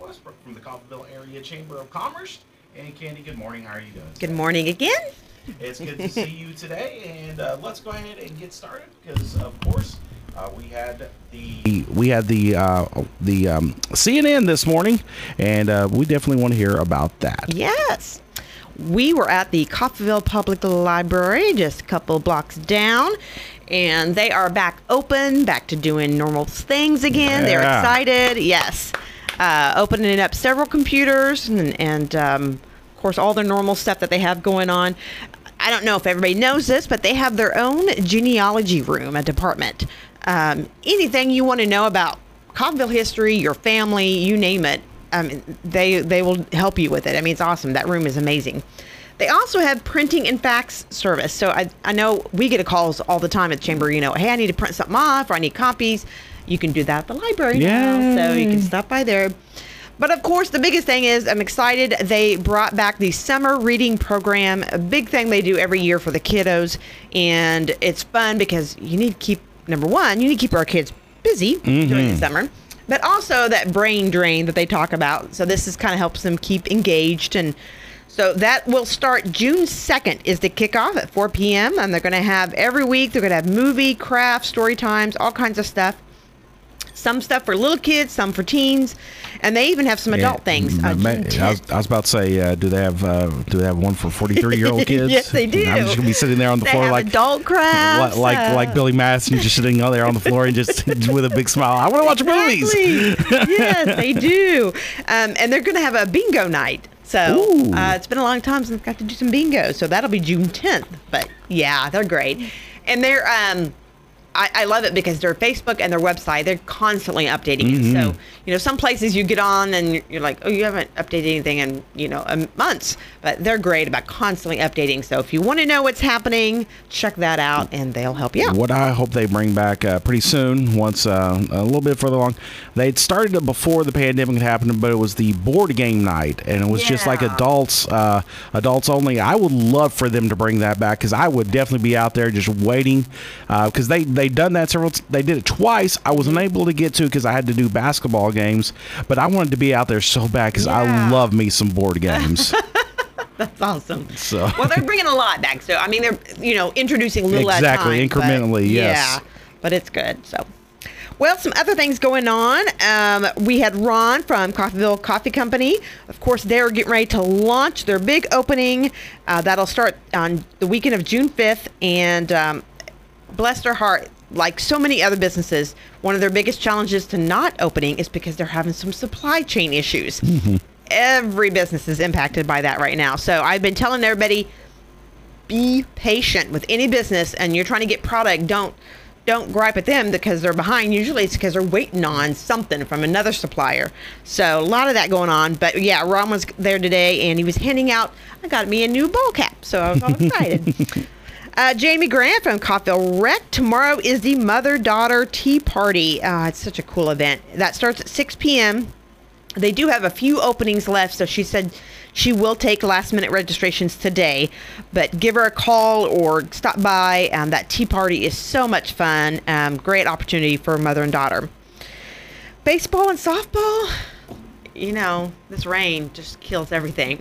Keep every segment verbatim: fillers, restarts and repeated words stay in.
Westbrook from the Coffeyville Area Chamber of Commerce. And Candy, good morning. How are you doing? Good morning again. It's good to see you today, and uh, let's go ahead and get started because, of course, uh, we had the we had the uh, the um, C N N this morning, and uh, we definitely want to hear about that. Yes. We were at the Coffeyville Public Library, just a couple blocks down, and they are back open, back to doing normal things again. Yeah. They're excited. Yes. Uh, opening up several computers and, and um, of course, all the normal stuff that they have going on. I don't know if everybody knows this, but they have their own genealogy room, a department. Um, anything you want to know about Coffeyville history, your family, you name it, um, they they will help you with it. I mean, it's awesome. That room is amazing. They also have printing and fax service. So I, I know we get calls all the time at the Chamber, you know, hey, I need to print something off or I need copies. You can do that at the library now, so you can stop by there. But of course, the biggest thing is I'm excited they brought back the summer reading program, a big thing they do every year for the kiddos. And it's fun because you need to keep, number one, you need to keep our kids busy mm-hmm. during the summer, but also that brain drain that they talk about. So this is kind of helps them keep engaged. And so that will start June second is the kickoff at four p.m. And they're going to have every week, they're going to have movie, craft, story times, all kinds of stuff. Some stuff for little kids, some for teens, and they even have some adult yeah, things. Uh, I, was, I was about to say, uh, do they have uh, do they have one for forty-three-year-old kids? Yes, they do. I'm just gonna be sitting there on the they floor have like adult crafts, like like, uh, like Billy Madison, just sitting out there on the floor and just with a big smile. I want to watch exactly. movies. Yes, they do, um, and they're going to have a bingo night. So uh, it's been a long time since I've got to do some bingo. So that'll be June tenth. But yeah, they're great, and they're. Um, I, I love it because their Facebook and their website, they're constantly updating Mm-hmm. it. So, you know, some places you get on and you're, you're like, oh, you haven't updated anything in, you know, um, months. But they're great about constantly updating. So if you want to know what's happening, check that out and they'll help you out. What I hope they bring back uh, pretty soon, once uh, a little bit further along, they'd started it before the pandemic had happened, but it was the board game night. And it was yeah. just like adults, uh, adults only. I would love for them to bring that back because I would definitely be out there just waiting because uh, they, they done that several t- they did it twice. I was unable to get to because I had to do basketball games, but I wanted to be out there so bad because yeah. I love me some board games. That's awesome. So well, they're bringing a lot back. So I mean, they're you know introducing a little exactly at a time, incrementally. But, yes, yeah, but it's good. So. Well, some other things going on. Um, we had Ron from Coffeyville Coffee Company. Of course, they're getting ready to launch their big opening. Uh, that'll start on the weekend of June fifth. And um, bless their heart, like so many other businesses, one of their biggest challenges to not opening is because they're having some supply chain issues. Mm-hmm. Every business is impacted by that right now. So I've been telling everybody, be patient with any business, and you're trying to get product. Don't don't gripe at them because they're behind. Usually it's because they're waiting on something from another supplier. So a lot of that going on. But yeah, Ron was there today and he was handing out, I got me a new ball cap. So I was all excited. Uh, Jamie Grant from Coffeyville Rec. Tomorrow is the mother-daughter tea party. Uh, it's such a cool event. That starts at six p.m. They do have a few openings left, so she said she will take last-minute registrations today. But give her a call or stop by. Um, that tea party is so much fun. Um, great opportunity for mother and daughter. Baseball and softball, you know, this rain just kills everything.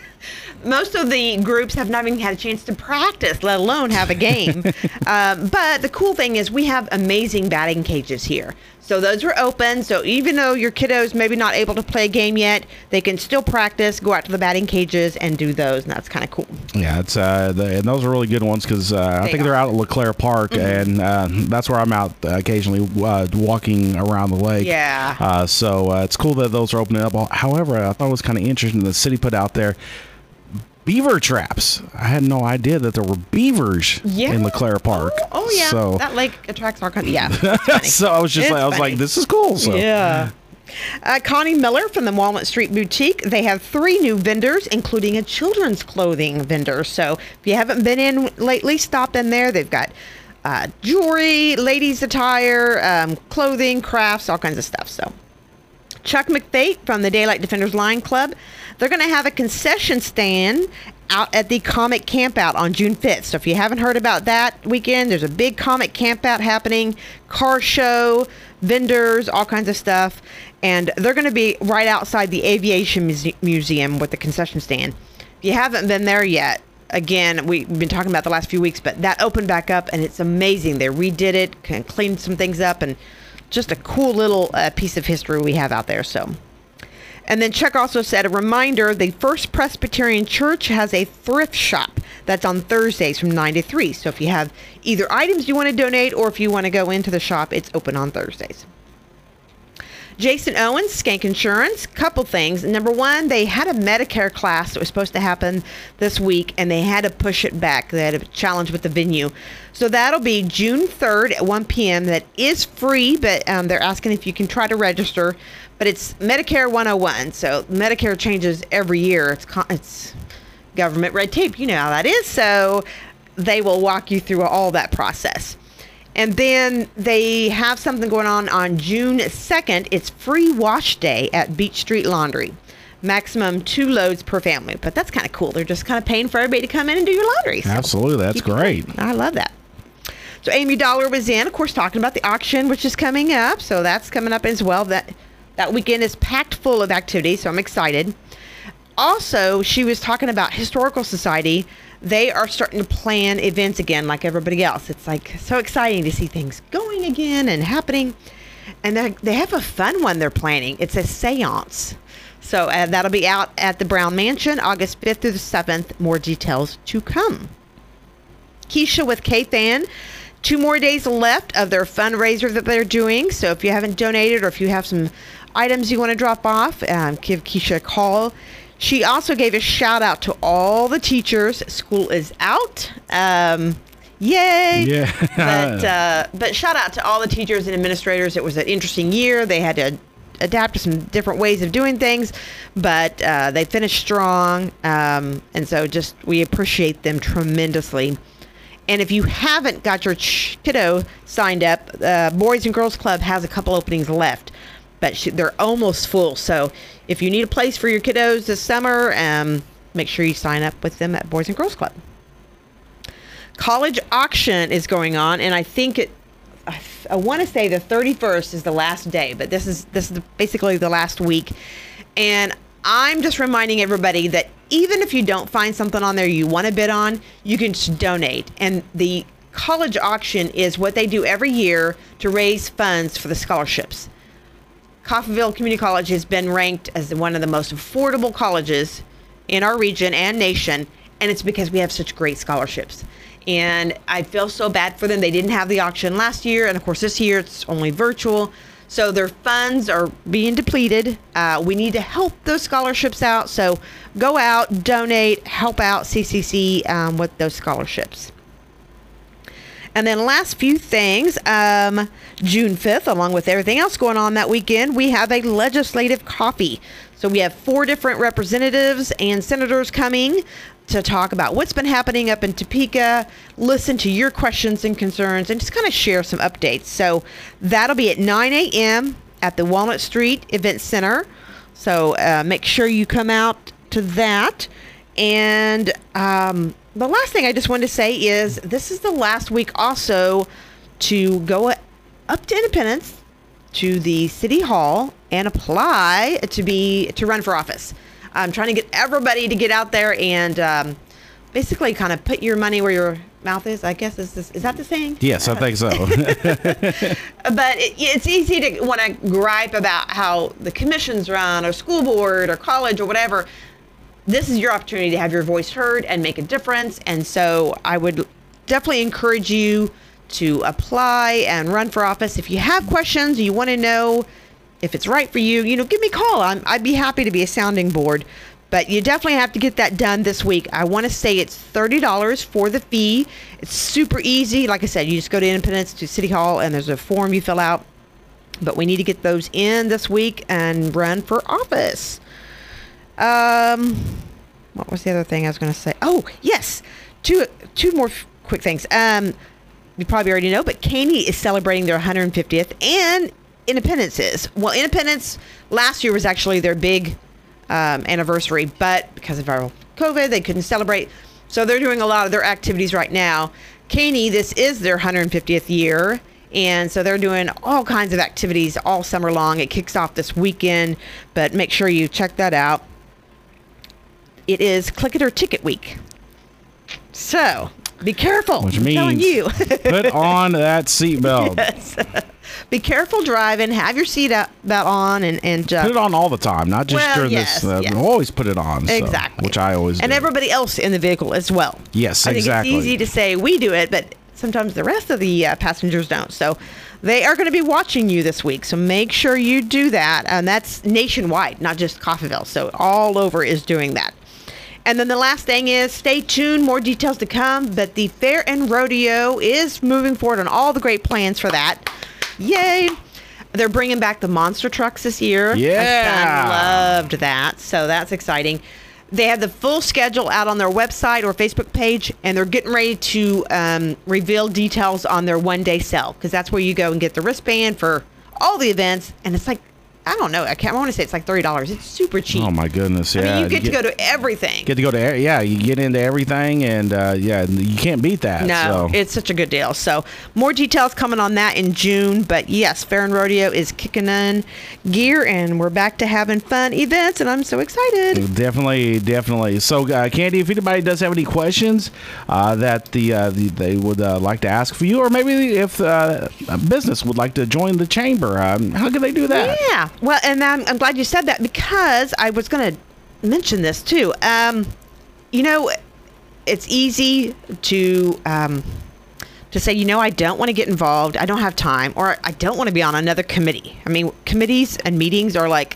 Most of the groups have not even had a chance to practice, let alone have a game. um, but the cool thing is we have amazing batting cages here. So those are open. So even though your kiddos maybe not able to play a game yet, they can still practice, go out to the batting cages and do those. And that's kind of cool. Yeah, it's uh, the, and those are really good ones because uh, I think are. they're out at LeClaire Park, mm-hmm. and uh, that's where I'm out uh, occasionally uh, walking around the lake. Yeah. Uh, so uh, it's cool that those are opening up. However, I thought it was kind of interesting the city put out there beaver traps. I had no idea that there were beavers yeah. in LeClaire Park. Oh, oh yeah, so, that lake attracts all kinds. Yeah, so I was just it's like, I was funny. like, this is cool. So yeah. Uh, Connie Miller from the Walnut Street Boutique. They have three new vendors, including a children's clothing vendor. So if you haven't been in lately, stop in there. They've got uh, jewelry, ladies' attire, um, clothing, crafts, all kinds of stuff. So Chuck McFate from the Daylight Defenders Lion Club. They're going to have a concession stand out at the Comic Campout on June fifth. So if you haven't heard about that weekend, there's a big comic campout happening, car show, vendors, all kinds of stuff. And they're going to be right outside the Aviation Muse- Museum with the concession stand. If you haven't been there yet, again, we've been talking about the last few weeks, but that opened back up and it's amazing. They redid it, kind of cleaned some things up, and just a cool little uh, piece of history we have out there. So, and then Chuck also said, a reminder, the First Presbyterian Church has a thrift shop that's on Thursdays from nine to three. So if you have either items you want to donate or if you want to go into the shop, it's open on Thursdays. Jason Owens, Skank Insurance, couple things. Number one, they had a Medicare class that was supposed to happen this week, and they had to push it back. They had a challenge with the venue. So that'll be June third at one p.m. That is free, but um, they're asking if you can try to register. But it's Medicare one oh one. So Medicare changes every year. It's con- it's government red tape. You know how that is. So they will walk you through all that process. And then they have something going on on June second. It's free wash day at Beach Street Laundry. Maximum two loads per family. But that's kind of cool. They're just kind of paying for everybody to come in and do your laundry. So absolutely. That's great. I love that. So Amy Dollar was in, of course, talking about the auction, which is coming up. So that's coming up as well. That, that weekend is packed full of activity, so I'm excited. Also, she was talking about Historical Society. They are starting to plan events again like everybody else. It's like so exciting to see things going again and happening. And they have a fun one they're planning. It's a seance. So uh, that'll be out at the Brown Mansion, August fifth through the seventh. More details to come. Keisha with K-Fan. Two more days left of their fundraiser that they're doing. So if you haven't donated or if you have some items you want to drop off, um, give Keisha a call. She also gave a shout out to all the teachers. School is out. Um, yay. Yeah. but, uh, but shout out to all the teachers and administrators. It was an interesting year. They had to adapt to some different ways of doing things, but uh, they finished strong. Um, and so just we appreciate them tremendously. And if you haven't got your ch- kiddo signed up, uh, Boys and Girls Club has a couple openings left. But she, they're almost full. So if you need a place for your kiddos this summer, um, make sure you sign up with them at Boys and Girls Club. College auction is going on, and I think it. I, I want to say the thirty-first is the last day, but this is this is basically the last week. And I'm just reminding everybody that even if you don't find something on there you want to bid on, you can just donate. And the college auction is what they do every year to raise funds for the scholarships. Coffeyville Community College has been ranked as one of the most affordable colleges in our region and nation, and it's because we have such great scholarships. And I feel so bad for them. They didn't have the auction last year, and of course this year it's only virtual. So their funds are being depleted. Uh, we need to help those scholarships out. So go out, donate, help out C C C um, with those scholarships. And then last few things, um, June fifth, along with everything else going on that weekend, we have a legislative coffee. So we have four different representatives and senators coming to talk about what's been happening up in Topeka, listen to your questions and concerns, and just kind of share some updates. So that'll be at nine a.m. at the Walnut Street Event Center. So uh, make sure you come out to that. And um, the last thing I just wanted to say is this is the last week also to go up to Independence to the City Hall and apply to be to run for office. I'm trying to get everybody to get out there and um, basically kind of put your money where your mouth is. I guess is this, is that the saying? Yes, I think so. But it, it's easy to want to gripe about how the commissions run or school board or college or whatever. This is your opportunity to have your voice heard and make a difference. And so I would definitely encourage you to apply and run for office. If you have questions, you want to know if it's right for you, you know, give me a call. I'm, I'd be happy to be a sounding board. But you definitely have to get that done this week. I want to say it's thirty dollars for the fee. It's super easy. Like I said, you just go to Independence to City Hall and there's a form you fill out. But we need to get those in this week and run for office. Um, what was the other thing I was going to say? Oh, yes. Two, two more f- quick things. Um, you probably already know, but Caney is celebrating their one hundred fiftieth and Independence is. Well, Independence last year was actually their big um, anniversary, but because of our COVID, they couldn't celebrate. So they're doing a lot of their activities right now. Caney, this is their one hundred fiftieth year, And so they're doing all kinds of activities all summer long. It kicks off this weekend, but make sure you check that out. It is Click It or Ticket Week. So be careful. Which I'm means telling you. put on that seatbelt. Yes. Be careful driving. Have your seat up- belt on, and and uh, Put it on all the time, not just Well, during yes, this. Uh, yes. Always put it on. so, exactly, which I always and do. everybody else in the vehicle as well. Yes, I think exactly. it's easy to say we do it, but sometimes the rest of the uh, passengers don't. So they are going to be watching you this week. So make sure you do that, and that's nationwide, not just Coffeyville. So all over is doing that. And then the last thing is stay tuned. More details to come. But the Fair and Rodeo is moving forward on all the great plans for that. Yay! They're bringing back the monster trucks this year. Yeah. My son loved that. So that's exciting. They have the full schedule out on their website or Facebook page, and they're getting ready to um, reveal details on their one-day sale, because that's where you go and get the wristband for all the events, and it's like, I don't know, I can't. I want to say it's like thirty dollars. It's super cheap. Oh my goodness! Yeah, I mean, you get, get to go to everything. Get to go to e- yeah, you get into everything, and uh, yeah, you can't beat that. No, so. it's such a good deal. So more details coming on that in June. But yes, Fair and Rodeo is kicking in gear, and we're back to having fun events, and I'm so excited. Definitely, definitely. So, uh, Candy, if anybody does have any questions uh, that the, uh, the they would uh, like to ask for you, or maybe if uh, a business would like to join the chamber, um, how can they do that? Yeah. Well, and I'm, I'm glad you said that, because I was going to mention this too. Um, you know, it's easy to um, to say, you know, I don't want to get involved. I don't have time, or I don't want to be on another committee. I mean, committees and meetings are like,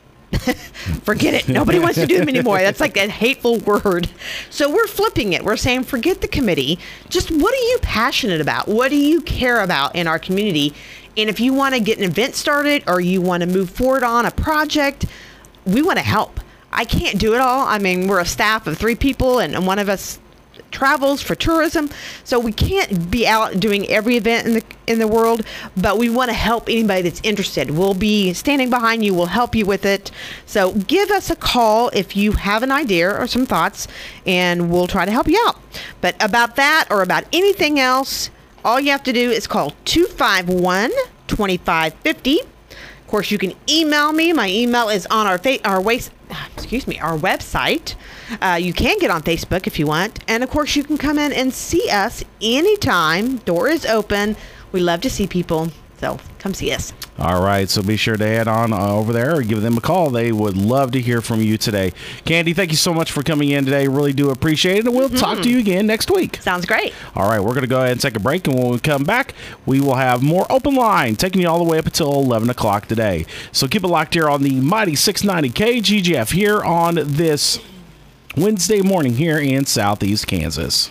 forget it. Nobody wants to do them anymore. That's like a hateful word. So we're flipping it. We're saying, forget the committee. Just what are you passionate about? What do you care about in our community? And if you want to get an event started, or you want to move forward on a project, we want to help. I can't do it all. I mean, we're a staff of three people, and one of us travels for tourism, so we can't be out doing every event in the in the world, but we want to help anybody that's interested. We'll be standing behind you. We'll help you with it. So give us a call if you have an idea or some thoughts, and we'll try to help you out. But about that or about anything else, all you have to do is call two five one, two five five zero. Of course, you can email me. My email is on our fa- our waste, excuse me, our website. Uh, you can get on Facebook if you want. And of course, you can come in and see us anytime. Door is open. We love to see people. So come see us. All right, so be sure to head on uh, over there or give them a call. They would love to hear from you today. Candy, thank you so much for coming in today. Really do appreciate it. And we'll mm-hmm. talk to you again next week. Sounds great. All right, we're going to go ahead and take a break. And when we come back, we will have more Open Line taking you all the way up until eleven o'clock today. So keep it locked here on the mighty six ninety K G G F here on this Wednesday morning here in Southeast Kansas.